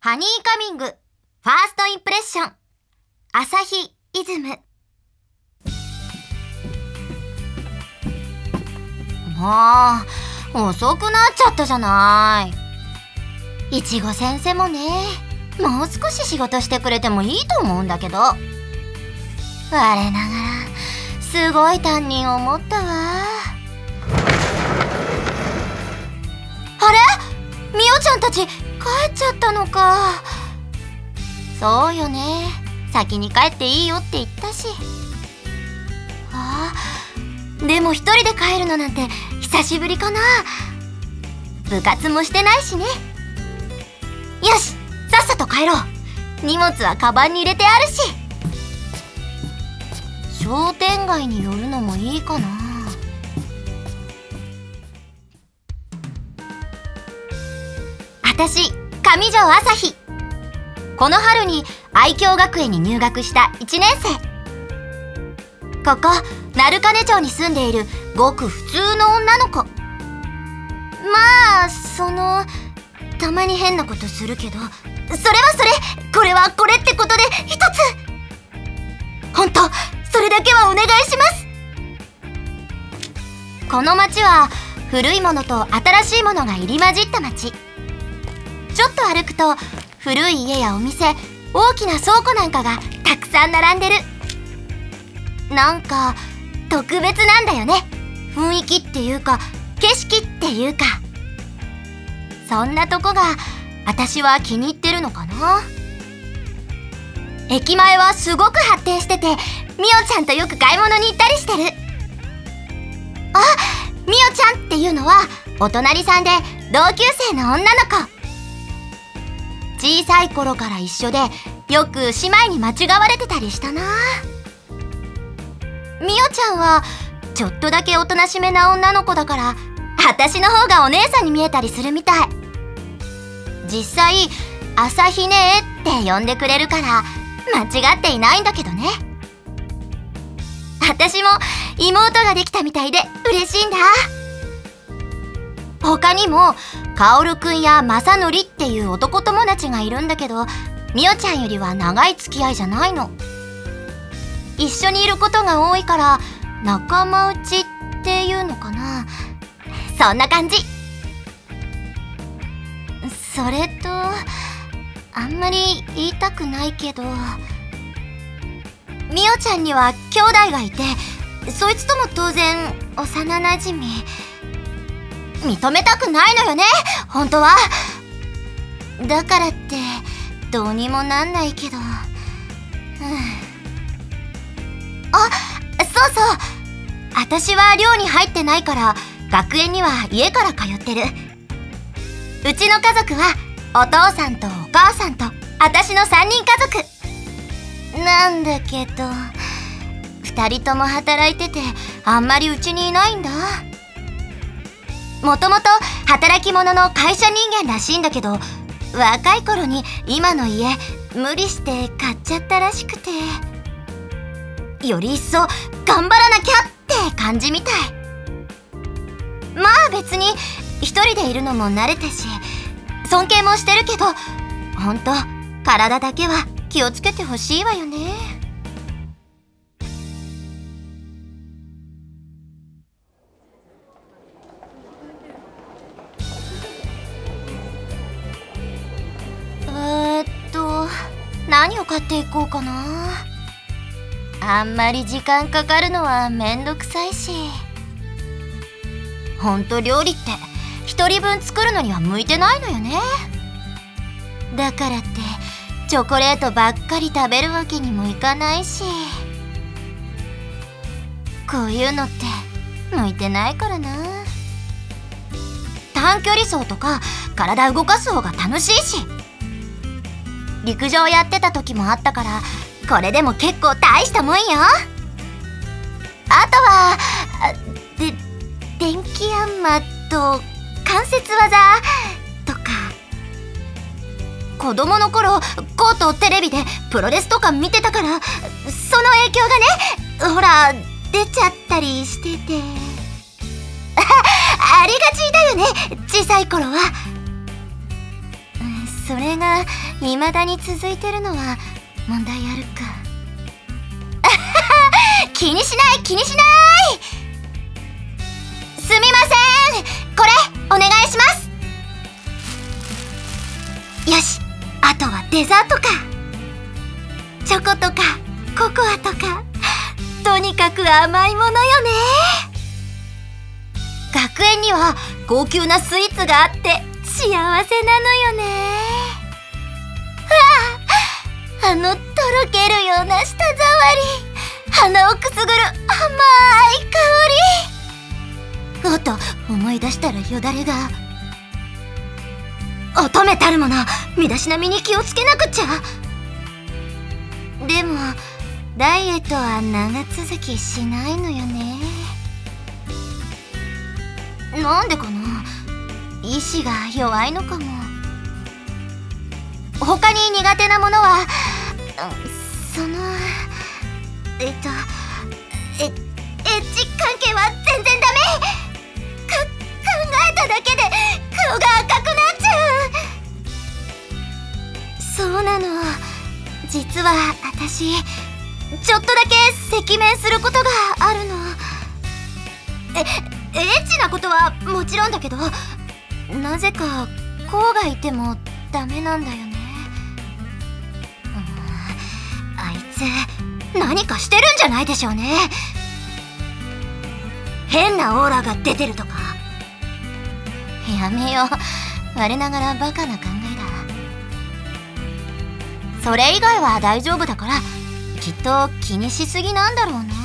ハニーカミングファーストインプレッションアサヒイズム。もう遅くなっちゃったじゃない。いちご先生もね、もう少し仕事してくれてもいいと思うんだけど。我ながらすごい担任を持ったわ。あれ、みおちゃんたち帰っちゃったのか。そうよね、先に帰っていいよって言ったし。でも一人で帰るのなんて久しぶりかな。部活もしてないしね。よし、さっさと帰ろう。荷物はカバンに入れてあるし。商店街に寄るのもいいかな。あたし、上条あさひ。この春に愛嬌学園に入学した1年生。ここ鳴金町に住んでいるごく普通の女の子。たまに変なことするけど、それはそれ、これはこれってことで一つ。ほんと、それだけはお願いします。この町は古いものと新しいものが入り混じった町。ちょっと歩くと古い家やお店、大きな倉庫なんかがたくさん並んでる。なんか特別なんだよね。雰囲気っていうか景色っていうか、そんなとこが私は気に入ってるのかな。駅前はすごく発展してて、みおちゃんとよく買い物に行ったりしてる。みおちゃんっていうのはお隣さんで同級生の女の子。小さい頃から一緒でよく姉妹に間違われてたりしたな。みおちゃんはちょっとだけおとなしめな女の子だから、私の方がお姉さんに見えたりするみたい。実際朝日姉って呼んでくれるから間違っていないんだけどね。私も妹ができたみたいで嬉しいんだ。他にもカオルくんやマサノリっていう男友達がいるんだけど、みおちゃんよりは長い付き合いじゃないの。一緒にいることが多いから仲間内っていうのかな。そんな感じ。それとあんまり言いたくないけど、みおちゃんには兄弟がいて、そいつとも当然幼なじみ。認めたくないのよね、本当は。だからってどうにもなんないけど。そうそう、私は寮に入ってないから学園には家から通ってる。うちの家族はお父さんとお母さんと私の3人家族なんだけど、2人とも働いててあんまりうちにいないんだ。もともと働き者の会社人間らしいんだけど、若い頃に今の家無理して買っちゃったらしくて、より一層頑張らなきゃって感じみたい。まあ別に一人でいるのも慣れたし尊敬もしてるけど、ほんと体だけは気をつけてほしいわよね。何を買っていこうかな。あんまり時間かかるのはめんどくさいし。ほんと料理って一人分作るのには向いてないのよね。だからってチョコレートばっかり食べるわけにもいかないし、こういうのって向いてないからな。短距離走とか体動かす方が楽しいし。陸上やってた時もあったから、これでも結構大したもんよ。あとは電気ヤンマと関節技とか。子供の頃コートテレビでプロレスとか見てたから、その影響がね、ほら出ちゃったりしててありがちだよね、小さい頃は。 それが未だに続いてるのは問題あるか。気にしない気にしない。すみません、これお願いします。よし、あとはデザートか。チョコとかココアとか、とにかく甘いものよね。学園には高級なスイーツがあって幸せなのよね。あのとろけるような舌触り、鼻をくすぐる甘い香り。おっと、思い出したらよだれが。乙女たるもの、身だしなみに気をつけなくちゃ。でもダイエットは長続きしないのよね。なんでかな、意志が弱いのかも。他に苦手なものは、エッチ関係は全然ダメ。考えただけで顔が赤くなっちゃう。そうなの、実は私ちょっとだけ赤面することがあるの。エッチなことはもちろんだけど、なぜかこうがいてもダメなんだよね。あいつ何かしてるんじゃないでしょうね。変なオーラが出てるとか。やめよう、我ながらバカな考えだ。それ以外は大丈夫だから、きっと気にしすぎなんだろうな。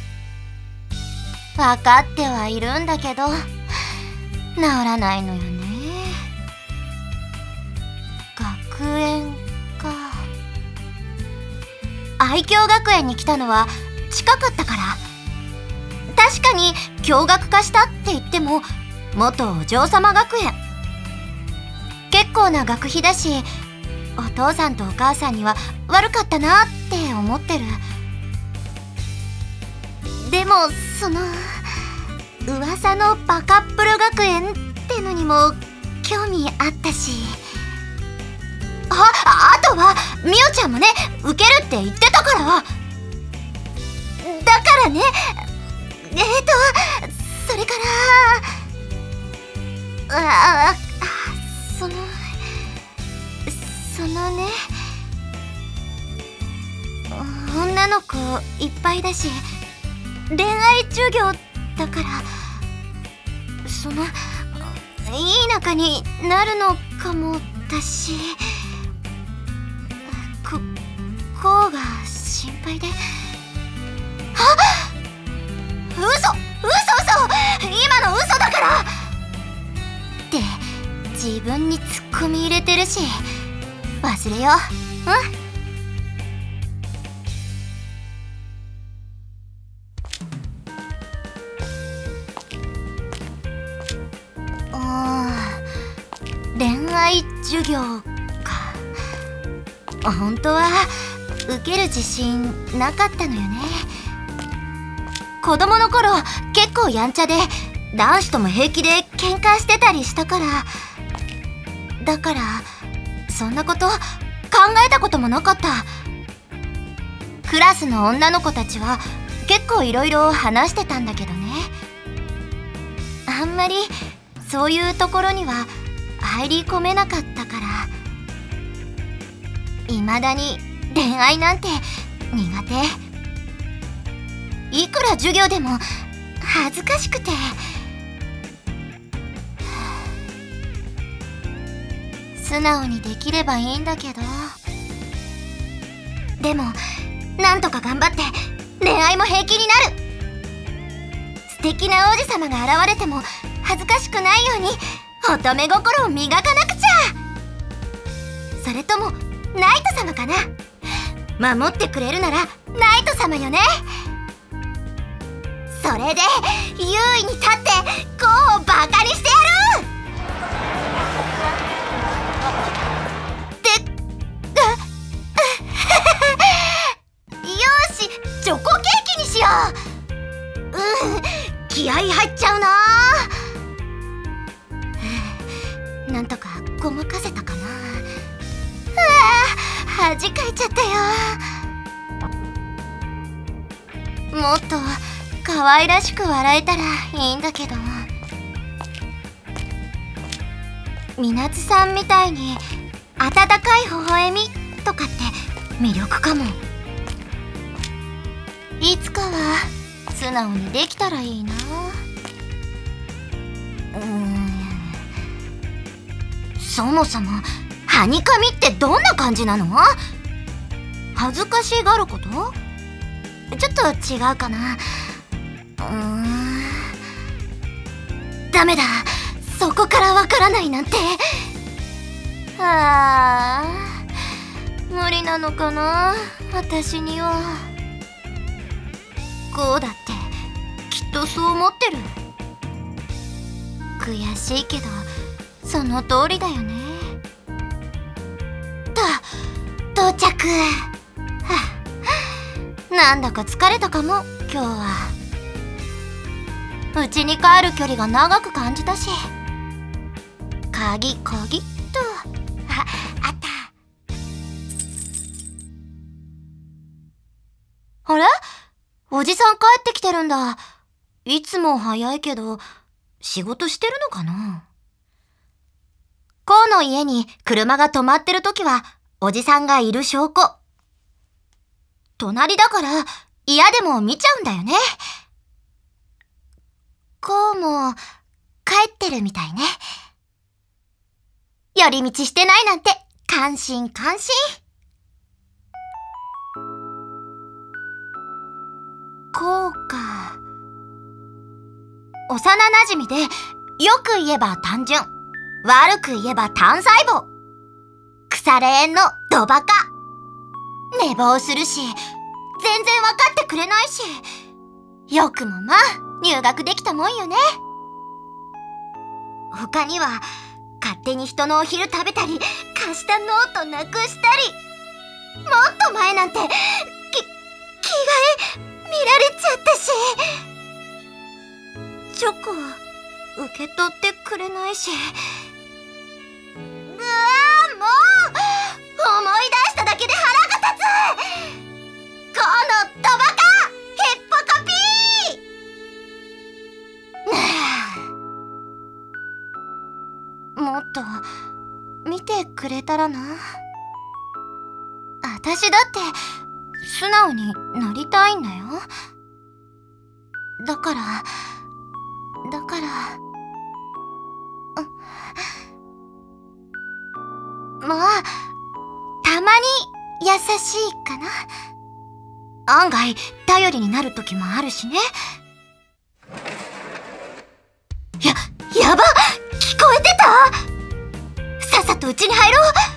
分かってはいるんだけど治らないのよね。学園か。愛嬌学園に来たのは近かったから。確かに共学化したって言っても元お嬢様学園。結構な学費だし、お父さんとお母さんには悪かったなって思ってる。でもその噂のバカップル学園ってのにも興味あったし、あとはみおちゃんもね、受けるって言ってたから。だからね、それからそのね、女の子いっぱいだし、恋愛授業だから、いい仲になるのかもだし、こうが心配で。嘘今の嘘だからって自分にツッコミ入れてるし、忘れよう。恋愛授業か。本当は受ける自信なかったのよね。子供の頃結構やんちゃで、男子とも平気で喧嘩してたりしたから。だからそんなこと考えたこともなかった。クラスの女の子たちは結構いろいろ話してたんだけどね。あんまりそういうところには入り込めなかったから。未だに恋愛なんて苦手。いくら授業でも恥ずかしくて。素直にできればいいんだけど。でもなんとか頑張って恋愛も平気になる。素敵な王子様が現れても恥ずかしくないように乙女心を磨かなくちゃ。それともナイト様かな。守ってくれるならナイト様よね。それで優位に立ってコウをバカにしてやる。よし、チョコケーキにしよう。気合い入っちゃうな。なんとかごまかせたかな。 恥かいちゃったよ。もっと可愛らしく笑えたらいいんだけど。みなつさんみたいに温かい微笑みとかって魅力かも。いつかは素直にできたらいいな。そもそもはにかみってどんな感じなの？恥ずかしがること？ちょっと違うかな。ダメだ、そこからわからないなんて。無理なのかな、私には。こうだってきっとそう思ってる。悔しいけどその通りだよね。到着。なんだか疲れたかも今日は。家に帰る距離が長く感じたし。鍵っと。あった。あれ？おじさん帰ってきてるんだ。いつも早いけど仕事してるのかな。こうの家に車が止まってるときはおじさんがいる証拠。隣だから嫌でも見ちゃうんだよね。こうも帰ってるみたいね。寄り道してないなんて感心。こうか。幼なじみで、よく言えば単純、悪く言えば単細胞。腐れ縁のドバカ。寝坊するし、全然わかってくれないし、よくもまあ入学できたもんよね。他には勝手に人のお昼食べたり、貸したノートなくしたり、もっと前なんて着替え見られちゃったし、チョコ受け取ってくれないし。もう思い出しただけで腹が立つ。このドバカヘッポコピー。もっと見てくれたらな。私だって素直になりたいんだよ。だからまあたまに優しいかな。案外頼りになる時もあるしね。やば、聞こえてた？さっさと家に入ろう。